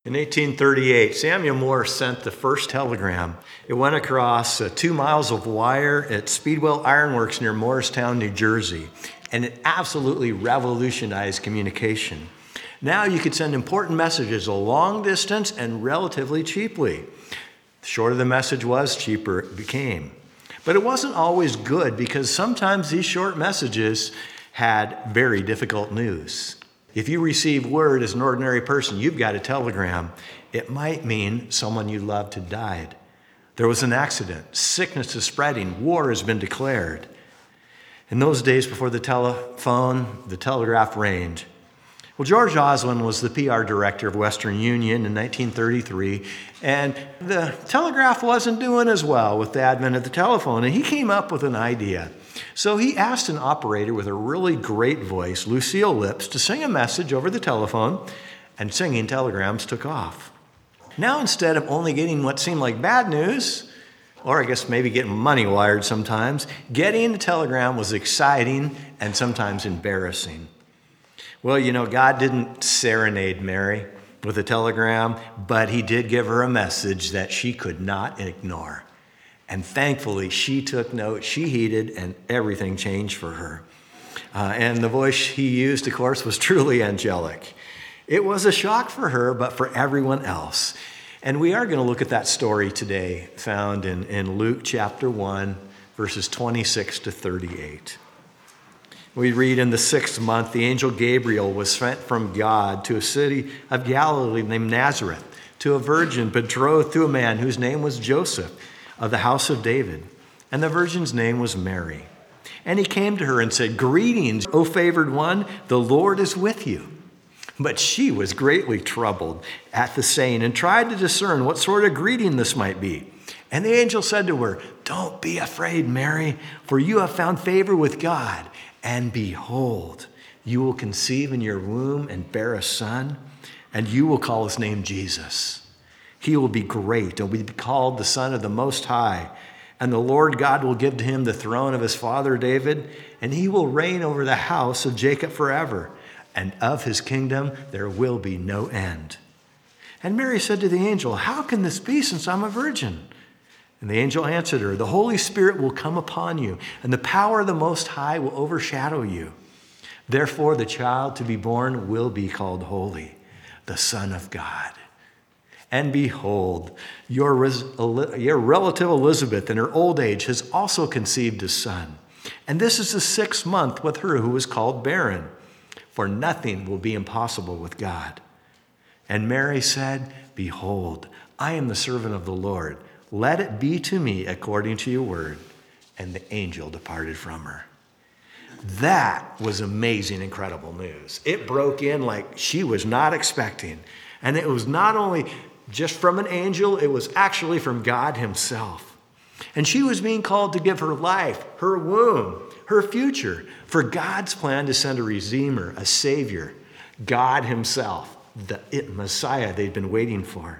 In 1838, Samuel Morse sent the first telegram. It went across 2 miles of wire at Speedwell Ironworks near Morristown, New Jersey, and it absolutely revolutionized communication. Now you could send important messages a long distance and relatively cheaply. The shorter the message was, cheaper it became. But it wasn't always good because sometimes these short messages had very difficult news. If you receive word as an ordinary person, you've got a telegram, it might mean someone you loved had died. There was an accident, sickness is spreading, war has been declared. In those days before the telephone, the telegraph reigned. Well, George Osland was the PR director of Western Union in 1933, and the telegraph wasn't doing as well with the advent of the telephone, and he came up with an idea. So he asked an operator with a really great voice, Lucille Lips, to sing a message over the telephone, and singing telegrams took off. Now, instead of only getting what seemed like bad news, or I guess maybe getting money wired sometimes, getting a telegram was exciting and sometimes embarrassing. Well, God didn't serenade Mary with a telegram, but he did give her a message that she could not ignore. And thankfully, she took note, she heeded, and everything changed for her. And the voice he used, of course, was truly angelic. It was a shock for her, but for everyone else. And we are going to look at that story today, found in Luke chapter 1, verses 26 to 38. We read, in the 6th month, the angel Gabriel was sent from God to a city of Galilee named Nazareth, to a virgin betrothed to a man whose name was Joseph, of the house of David. And the virgin's name was Mary. And he came to her and said, "Greetings, O favored one, the Lord is with you." But she was greatly troubled at the saying and tried to discern what sort of greeting this might be. And the angel said to her, "Don't be afraid, Mary, for you have found favor with God. And behold, you will conceive in your womb and bear a son, and you will call his name Jesus. He will be great and will be called the Son of the Most High. And the Lord God will give to him the throne of his father David, and he will reign over the house of Jacob forever. And of his kingdom there will be no end." And Mary said to the angel, "How can this be, since I'm a virgin?" And the angel answered her, "The Holy Spirit will come upon you, and the power of the Most High will overshadow you. Therefore the child to be born will be called Holy, the Son of God. And behold, your relative Elizabeth in her old age has also conceived a son. And this is the 6th month with her who is called barren, for nothing will be impossible with God." And Mary said, "Behold, I am the servant of the Lord. Let it be to me according to your word." And the angel departed from her. That was amazing, incredible news. It broke in like she was not expecting. And it was not only just from an angel, it was actually from God himself. And she was being called to give her life, her womb, her future, for God's plan to send a Redeemer, a Savior, God himself, the Messiah they'd been waiting for.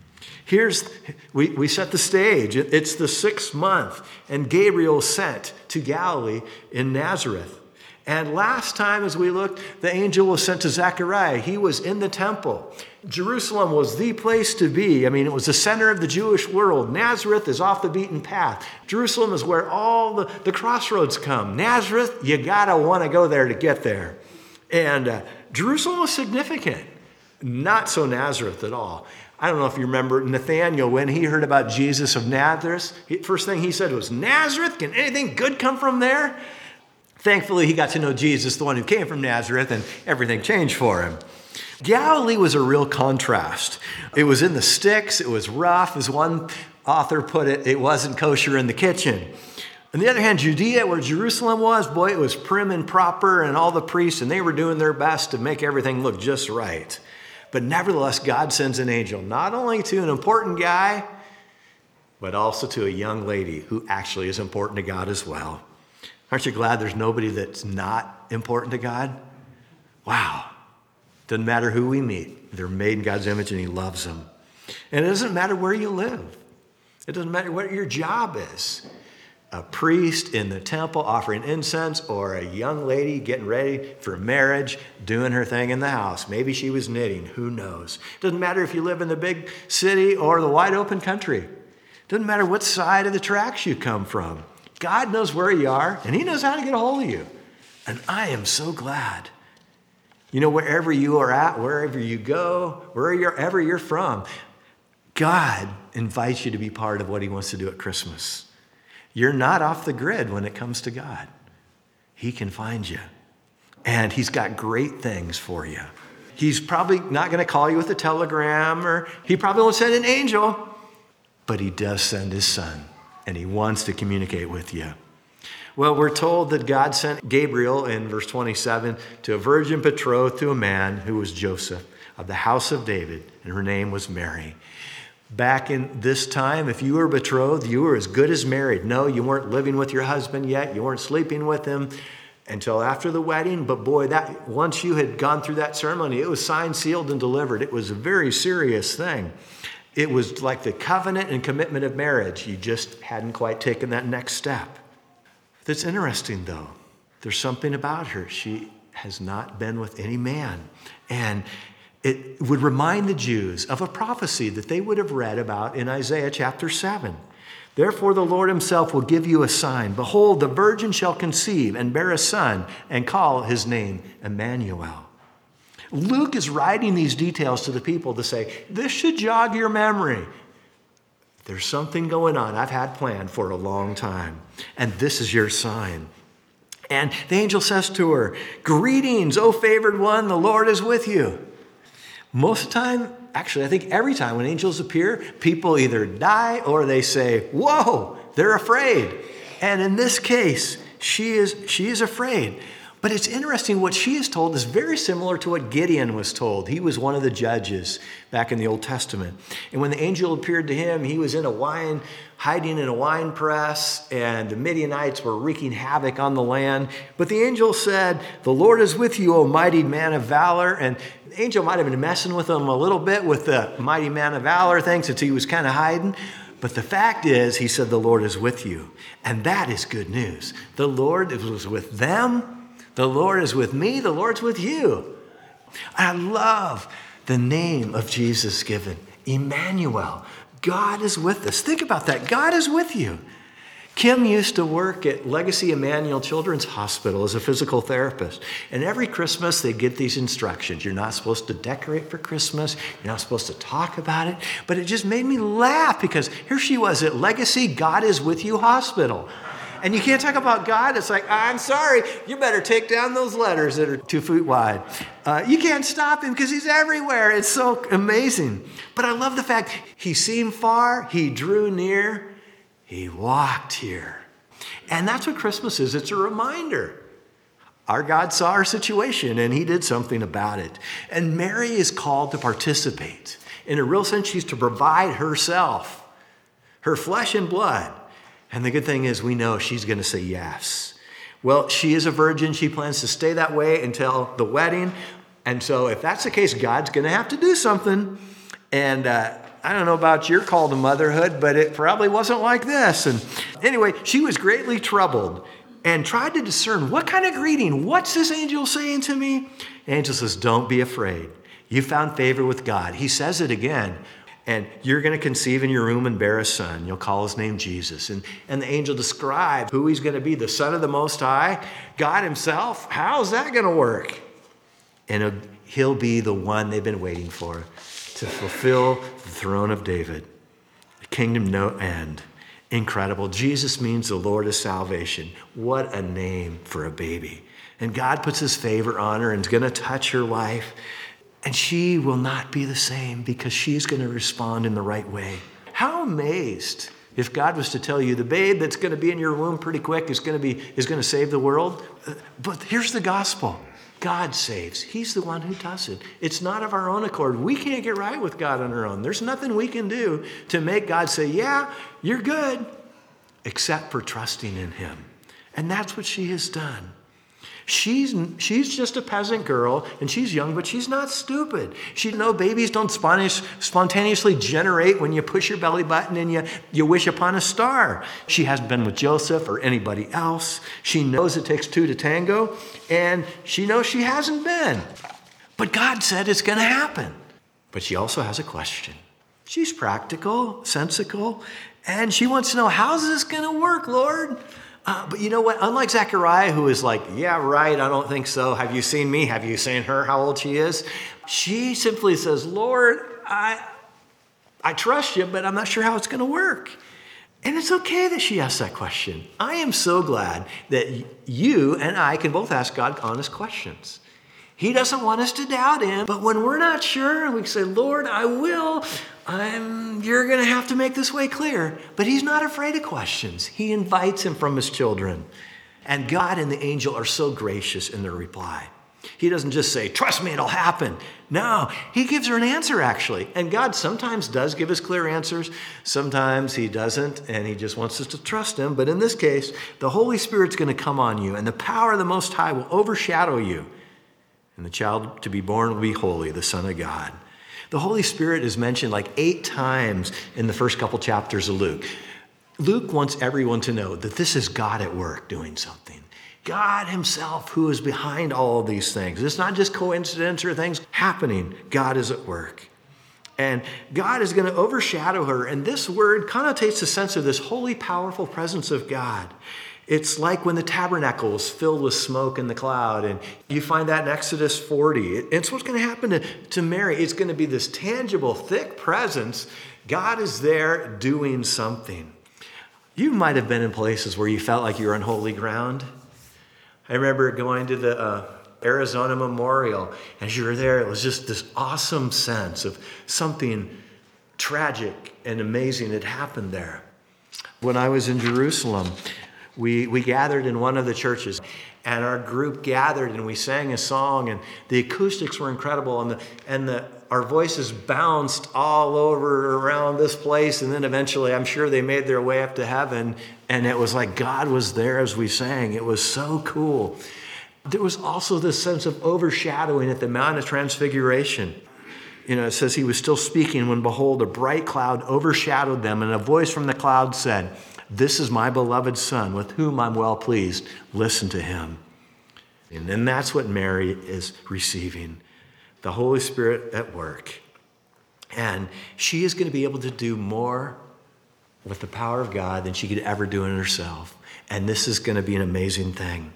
We set the stage. It's the 6th month, and Gabriel sent to Galilee in Nazareth. And last time as we looked, the angel was sent to Zechariah. He was in the temple. Jerusalem was the place to be. It was the center of the Jewish world. Nazareth is off the beaten path. Jerusalem is where all the crossroads come. Nazareth, you gotta want to go there to get there. And Jerusalem was significant. Not so Nazareth at all. I don't know if you remember Nathanael, when he heard about Jesus of Nazareth, first thing he said was, "Nazareth? Can anything good come from there?" Thankfully, he got to know Jesus, the one who came from Nazareth, and everything changed for him. Galilee was a real contrast. It was in the sticks. It was rough. As one author put it, it wasn't kosher in the kitchen. On the other hand, Judea, where Jerusalem was, boy, it was prim and proper, and all the priests, and they were doing their best to make everything look just right. But nevertheless, God sends an angel, not only to an important guy, but also to a young lady who actually is important to God as well. Aren't you glad there's nobody that's not important to God? Wow. Doesn't matter who we meet. They're made in God's image and he loves them. And it doesn't matter where you live. It doesn't matter what your job is. a priest in the temple offering incense or a young lady getting ready for marriage, doing her thing in the house. Maybe she was knitting, who knows? Doesn't matter if you live in the big city or the wide open country. Doesn't matter what side of the tracks you come from. God knows where you are, and he knows how to get a hold of you. And I am so glad. You know, wherever you are at, wherever you go, wherever you're from, God invites you to be part of what he wants to do at Christmas. You're not off the grid when it comes to God. He can find you. And he's got great things for you. He's probably not going to call you with a telegram, or he probably won't send an angel, but he does send his son, and he wants to communicate with you. Well, we're told that God sent Gabriel in verse 27 to a virgin betrothed to a man who was Joseph of the house of David, and her name was Mary. Back in this time, if you were betrothed, you were as good as married. No, you weren't living with your husband yet. You weren't sleeping with him until after the wedding. But boy, that once you had gone through that ceremony, it was signed, sealed, and delivered. It was a very serious thing. It was like the covenant and commitment of marriage. You just hadn't quite taken that next step. That's interesting, though. There's something about her. She has not been with any man. And it would remind the Jews of a prophecy that they would have read about in Isaiah chapter 7. Therefore, the Lord himself will give you a sign. Behold, the virgin shall conceive and bear a son and call his name Emmanuel. Luke is writing these details to the people to say, this should jog your memory. There's something going on I've had planned for a long time, and this is your sign. And the angel says to her, greetings, O favored one, the Lord is with you. Most of the time, actually, I think every time when angels appear, people either die or they say, whoa, they're afraid. And in this case, she is afraid. But it's interesting, what she is told is very similar to what Gideon was told. He was one of the judges back in the Old Testament. And when the angel appeared to him, he was hiding in a wine press, and the Midianites were wreaking havoc on the land. But the angel said, the Lord is with you, O mighty man of valor. And the angel might have been messing with him a little bit with the mighty man of valor thing, since he was kind of hiding. But the fact is, he said, the Lord is with you. And that is good news. The Lord was with them. The Lord is with me. The Lord's with you. I love the name of Jesus given, Emmanuel. God is with us. Think about that. God is with you. Kim used to work at Legacy Emmanuel Children's Hospital as a physical therapist. And every Christmas, they get these instructions. You're not supposed to decorate for Christmas. You're not supposed to talk about it. But it just made me laugh because here she was at Legacy God is with you hospital. And you can't talk about God. It's like, I'm sorry, you better take down those letters that are 2 feet wide. You can't stop him because he's everywhere. It's so amazing. But I love the fact he seemed far, he drew near, he walked here. And that's what Christmas is. It's a reminder. Our God saw our situation and he did something about it. And Mary is called to participate. In a real sense, she's to provide herself, her flesh and blood. And the good thing is we know she's going to say yes. Well, she is a virgin. She plans to stay that way until the wedding. And so if that's the case, God's going to have to do something. And I don't know about your call to motherhood, but it probably wasn't like this. And anyway, she was greatly troubled and tried to discern what kind of greeting. What's this angel saying to me? The angel says, don't be afraid. You found favor with God. He says it again. And you're going to conceive in your womb and bear a son. You'll call his name Jesus. And the angel described who he's going to be, the Son of the Most High, God himself. How's that going to work? And he'll be the one they've been waiting for to fulfill the throne of David. The kingdom no end. Incredible. Jesus means the Lord is salvation. What a name for a baby. And God puts his favor on her and is going to touch her life. And she will not be the same because she's going to respond in the right way. How amazed if God was to tell you the babe that's going to be in your womb pretty quick is going to save the world. But here's the gospel. God saves. He's the one who does it. It's not of our own accord. We can't get right with God on our own. There's nothing we can do to make God say, yeah, you're good, except for trusting in him. And that's what she has done. She's just a peasant girl, and she's young, but she's not stupid. She knows babies don't spontaneously generate when you push your belly button and you wish upon a star. She hasn't been with Joseph or anybody else. She knows it takes two to tango, and she knows she hasn't been. But God said it's going to happen. But she also has a question. She's practical, sensical, and she wants to know, how's this going to work, Lord? But you know what? Unlike Zechariah, who is like, yeah, right, I don't think so. Have you seen me? Have you seen her, how old she is? She simply says, Lord, I trust you, but I'm not sure how it's going to work. And it's okay that she asks that question. I am so glad that you and I can both ask God honest questions. He doesn't want us to doubt him, but when we're not sure, we say, Lord, I will. You're going to have to make this way clear. But he's not afraid of questions. He invites him from his children. And God and the angel are so gracious in their reply. He doesn't just say, trust me, it'll happen. No, he gives her an answer, actually. And God sometimes does give us clear answers. Sometimes he doesn't, and he just wants us to trust him. But in this case, the Holy Spirit's going to come on you, and the power of the Most High will overshadow you. And the child to be born will be holy, the Son of God. The Holy Spirit is mentioned like 8 times in the first couple chapters of Luke. Luke wants everyone to know that this is God at work doing something. God himself who is behind all of these things. It's not just coincidence or things happening. God is at work. And God is going to overshadow her. And this word connotates the sense of this holy, powerful presence of God. It's like when the tabernacle was filled with smoke in the cloud. And you find that in Exodus 40. It's what's going to happen to Mary. It's going to be this tangible, thick presence. God is there doing something. You might have been in places where you felt like you were on holy ground. I remember going to the Arizona Memorial. As you were there, it was just this awesome sense of something tragic and amazing had happened there. When I was in Jerusalem, we gathered in one of the churches, and our group gathered and we sang a song, and the acoustics were incredible, and our voices bounced all over around this place, and then eventually I'm sure they made their way up to heaven, and it was like God was there as we sang. It was so cool. There was also this sense of overshadowing at the Mount of Transfiguration. It says he was still speaking when, behold, a bright cloud overshadowed them, and a voice from the cloud said, "This is my beloved Son, with whom I'm well pleased. Listen to him." And that's what Mary is receiving, the Holy Spirit at work. And she is going to be able to do more with the power of God than she could ever do in herself. And this is going to be an amazing thing.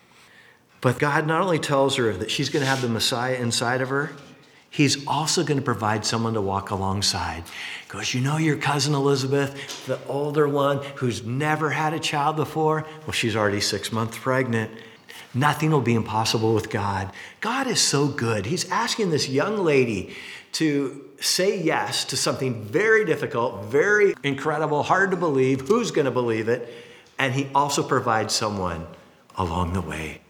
But God not only tells her that she's going to have the Messiah inside of her, he's also going to provide someone to walk alongside. Because your cousin Elizabeth, the older one who's never had a child before, well, she's already 6 months pregnant. Nothing will be impossible with God. God is so good. He's asking this young lady to say yes to something very difficult, very incredible, hard to believe. Who's going to believe it? And he also provides someone along the way.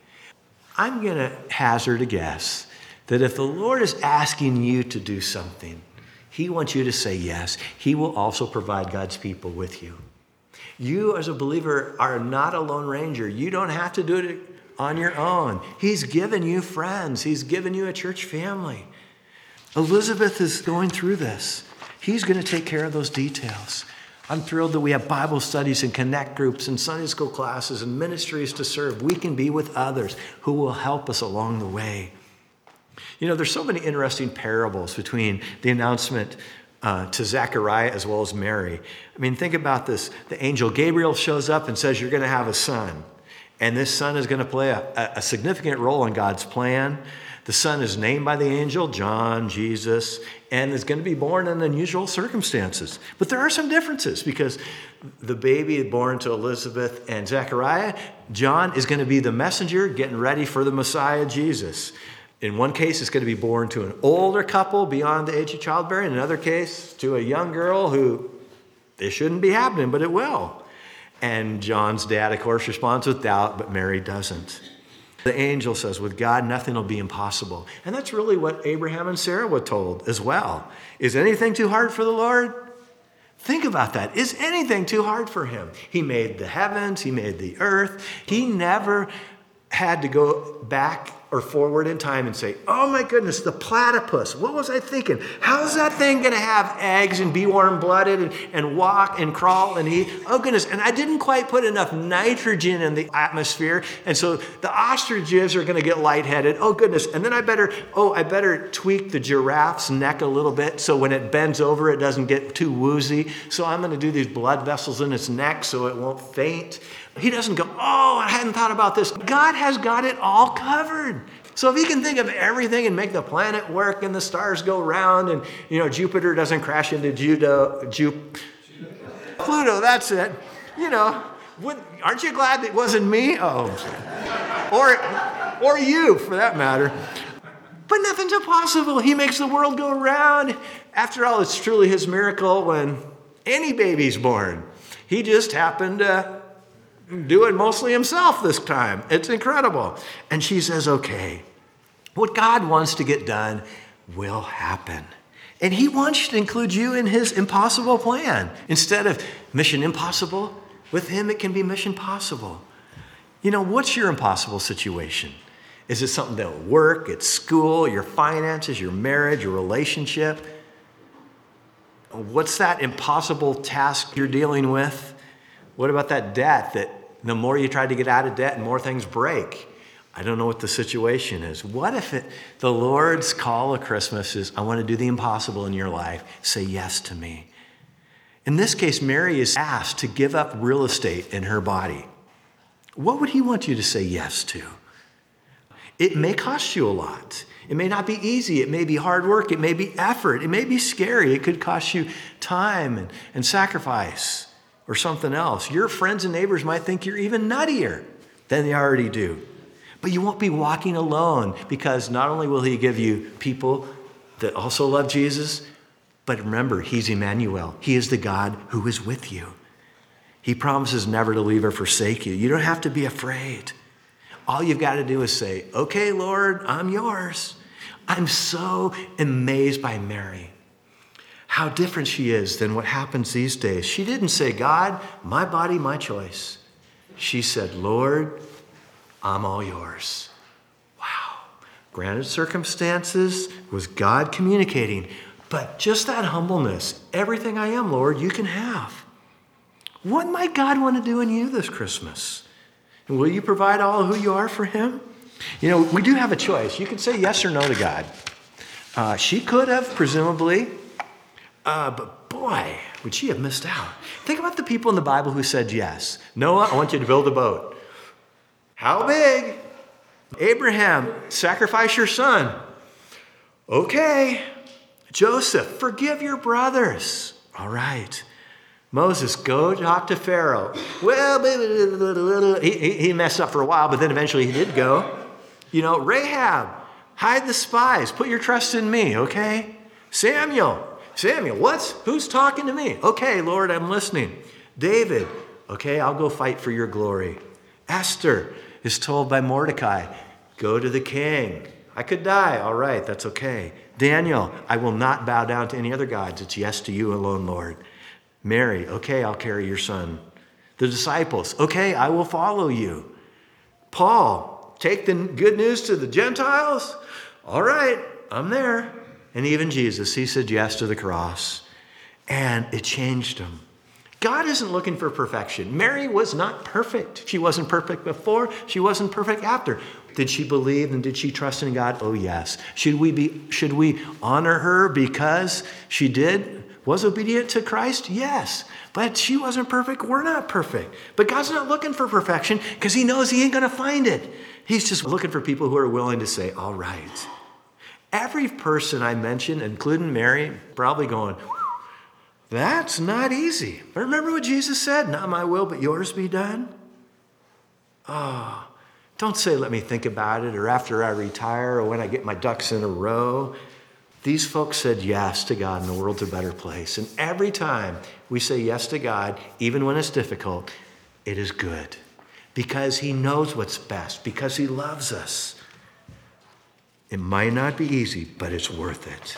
I'm going to hazard a guess that if the Lord is asking you to do something, he wants you to say yes. He will also provide God's people with you. You as a believer are not a lone ranger. You don't have to do it on your own. He's given you friends. He's given you a church family. Elizabeth is going through this. He's going to take care of those details. I'm thrilled that we have Bible studies and connect groups and Sunday school classes and ministries to serve. We can be with others who will help us along the way. There's so many interesting parables between the announcement to Zechariah as well as Mary. Think about this. The angel Gabriel shows up and says, you're going to have a son. And this son is going to play a significant role in God's plan. The son is named by the angel, John, Jesus, and is going to be born in unusual circumstances. But there are some differences because the baby born to Elizabeth and Zechariah, John, is going to be the messenger getting ready for the Messiah, Jesus. In one case, it's going to be born to an older couple beyond the age of childbearing. In another case, to a young girl who it shouldn't be happening, but it will. And John's dad, of course, responds with doubt, but Mary doesn't. The angel says, with God, nothing will be impossible. And that's really what Abraham and Sarah were told as well. Is anything too hard for the Lord? Think about that. Is anything too hard for him? He made the heavens. He made the earth. He never had to go back or forward in time and say, oh my goodness, the platypus, what was I thinking? How's that thing going to have eggs and be warm-blooded and walk and crawl and eat? Oh goodness, and I didn't quite put enough nitrogen in the atmosphere, and so the ostriches are going to get lightheaded. Oh goodness, and then I better tweak the giraffe's neck a little bit so when it bends over it doesn't get too woozy. So I'm going to do these blood vessels in its neck so it won't faint. He doesn't go, oh, I hadn't thought about this. God has got it all covered. So if he can think of everything and make the planet work and the stars go round and, Jupiter doesn't crash into Pluto, that's it. Aren't you glad it wasn't me? Oh, or you for that matter. But nothing's impossible. He makes the world go round. After all, it's truly his miracle when any baby's born. He just happened to do it mostly himself this time. It's incredible. And she says, okay, what God wants to get done will happen. And he wants to include you in his impossible plan. Instead of mission impossible, with him it can be mission possible. What's your impossible situation? Is it something at work, at school, your finances, your marriage, your relationship? What's that impossible task you're dealing with? What about that debt that the more you try to get out of debt, the more things break? I don't know what the situation is. What if the Lord's call of Christmas is, I want to do the impossible in your life. Say yes to me. In this case, Mary is asked to give up real estate in her body. What would he want you to say yes to? It may cost you a lot. It may not be easy. It may be hard work. It may be effort. It may be scary. It could cost you time and sacrifice. Or something else. Your friends and neighbors might think you're even nuttier than they already do. But you won't be walking alone because not only will he give you people that also love Jesus, but remember, he's Emmanuel. He is the God who is with you. He promises never to leave or forsake you. You don't have to be afraid. All you've got to do is say, okay, Lord, I'm yours. I'm so amazed by Mary. How different she is than what happens these days. She didn't say, God, my body, my choice. She said, Lord, I'm all yours. Wow. Granted circumstances was God communicating, but just that humbleness, everything I am, Lord, you can have. What might God want to do in you this Christmas? And will you provide all who you are for him? We do have a choice. You can say yes or no to God. She could have, presumably, but boy, would she have missed out. Think about the people in the Bible who said yes. Noah, I want you to build a boat. How big? Abraham, sacrifice your son. Okay. Joseph, forgive your brothers. All right. Moses, go talk to Pharaoh. Well, he messed up for a while, but then eventually he did go. Rahab, hide the spies. Put your trust in me, okay? Samuel, who's talking to me? Okay, Lord, I'm listening. David, okay, I'll go fight for your glory. Esther is told by Mordecai, go to the king. I could die. All right, that's okay. Daniel, I will not bow down to any other gods. It's yes to you alone, Lord. Mary, okay, I'll carry your son. The disciples, okay, I will follow you. Paul, take the good news to the Gentiles. All right, I'm there. And even Jesus, he said yes to the cross. And it changed him. God isn't looking for perfection. Mary was not perfect. She wasn't perfect before. She wasn't perfect after. Did she believe and did she trust in God? Oh, yes. Should we honor her because she was obedient to Christ? Yes. But she wasn't perfect. We're not perfect. But God's not looking for perfection because he knows he ain't going to find it. He's just looking for people who are willing to say, all right. Every person I mentioned, including Mary, probably going, that's not easy. But remember what Jesus said? Not my will, but yours be done. Oh, don't say, let me think about it, or after I retire, or when I get my ducks in a row. These folks said yes to God, and the world's a better place. And every time we say yes to God, even when it's difficult, it is good. Because he knows what's best, because he loves us. It might not be easy, but it's worth it.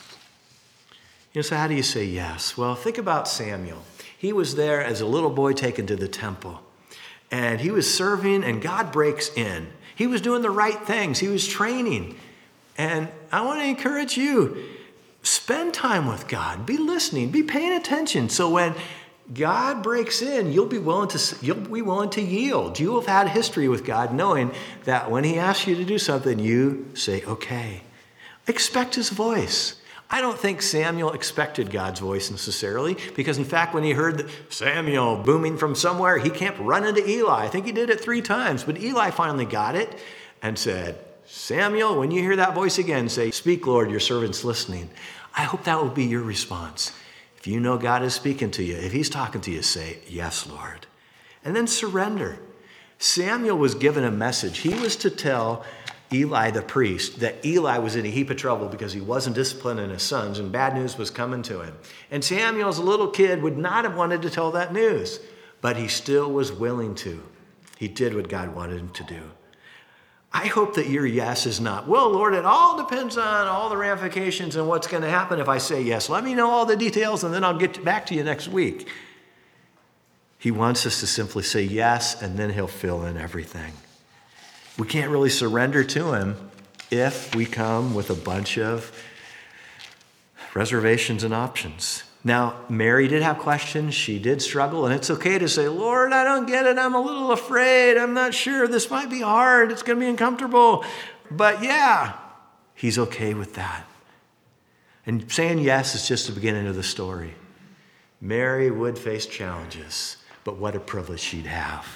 So how do you say yes? Well, think about Samuel. He was there as a little boy taken to the temple. And he was serving, and God breaks in. He was doing the right things. He was training. And I want to encourage you, spend time with God. Be listening. Be paying attention. So when God breaks in, you'll be willing to yield. You have had history with God, knowing that when he asks you to do something, you say, okay. Expect his voice. I don't think Samuel expected God's voice necessarily, because in fact, when he heard Samuel booming from somewhere, he kept running to Eli. I think he did it 3 times, but Eli finally got it and said, Samuel, when you hear that voice again, say, speak, Lord, your servant's listening. I hope that will be your response. If you know God is speaking to you, if he's talking to you, say, yes, Lord. And then surrender. Samuel was given a message. He was to tell Eli the priest that Eli was in a heap of trouble because he wasn't disciplining his sons and bad news was coming to him. And Samuel, as a little kid, would not have wanted to tell that news, but he still was willing to. He did what God wanted him to do. I hope that your yes is not, well, Lord, it all depends on all the ramifications and what's going to happen if I say yes. Let me know all the details and then I'll get back to you next week. He wants us to simply say yes, and then he'll fill in everything. We can't really surrender to him if we come with a bunch of reservations and options. Now, Mary did have questions. She did struggle, and it's okay to say, Lord, I don't get it. I'm a little afraid. I'm not sure. This might be hard. It's going to be uncomfortable. But yeah, he's okay with that. And saying yes is just the beginning of the story. Mary would face challenges, but what a privilege she'd have.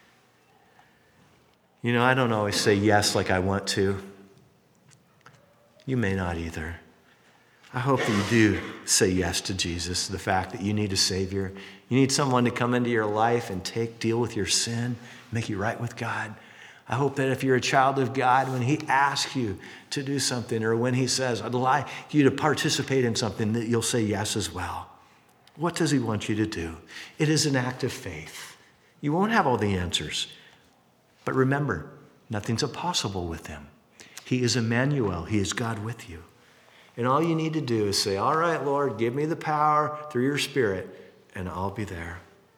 You know, I don't always say yes like I want to. You may not either. I hope that you do say yes to Jesus, the fact that you need a Savior. You need someone to come into your life and deal with your sin, make you right with God. I hope that if you're a child of God, when he asks you to do something, or when he says, I'd like you to participate in something, that you'll say yes as well. What does he want you to do? It is an act of faith. You won't have all the answers. But remember, nothing's impossible with him. He is Emmanuel. He is God with you. And all you need to do is say, all right, Lord, give me the power through your Spirit, and I'll be there.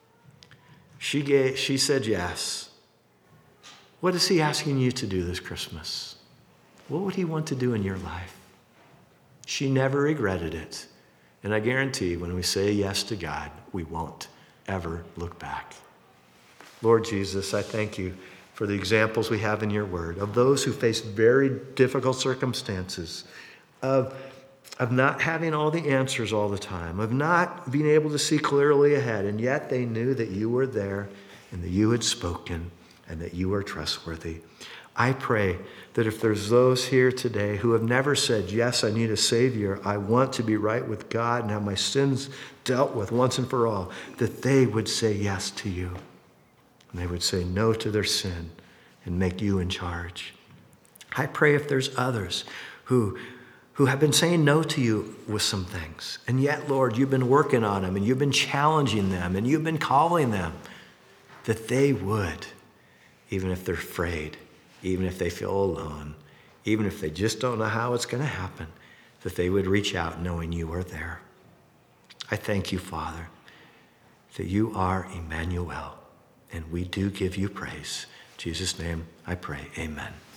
She said yes. What is he asking you to do this Christmas? What would he want to do in your life? She never regretted it. And I guarantee when we say yes to God, we won't ever look back. Lord Jesus, I thank you for the examples we have in your word of those who face very difficult circumstances, of not having all the answers all the time, of not being able to see clearly ahead, and yet they knew that you were there and that you had spoken and that you were trustworthy. I pray that if there's those here today who have never said, yes, I need a Savior, I want to be right with God and have my sins dealt with once and for all, that they would say yes to you. And they would say no to their sin and make you in charge. I pray if there's others who have been saying no to you with some things, and yet, Lord, you've been working on them and you've been challenging them and you've been calling them, that they would, even if they're afraid, even if they feel alone, even if they just don't know how it's going to happen, that they would reach out knowing you are there. I thank you, Father, that you are Emmanuel. And we do give you praise. In Jesus' name I pray, amen.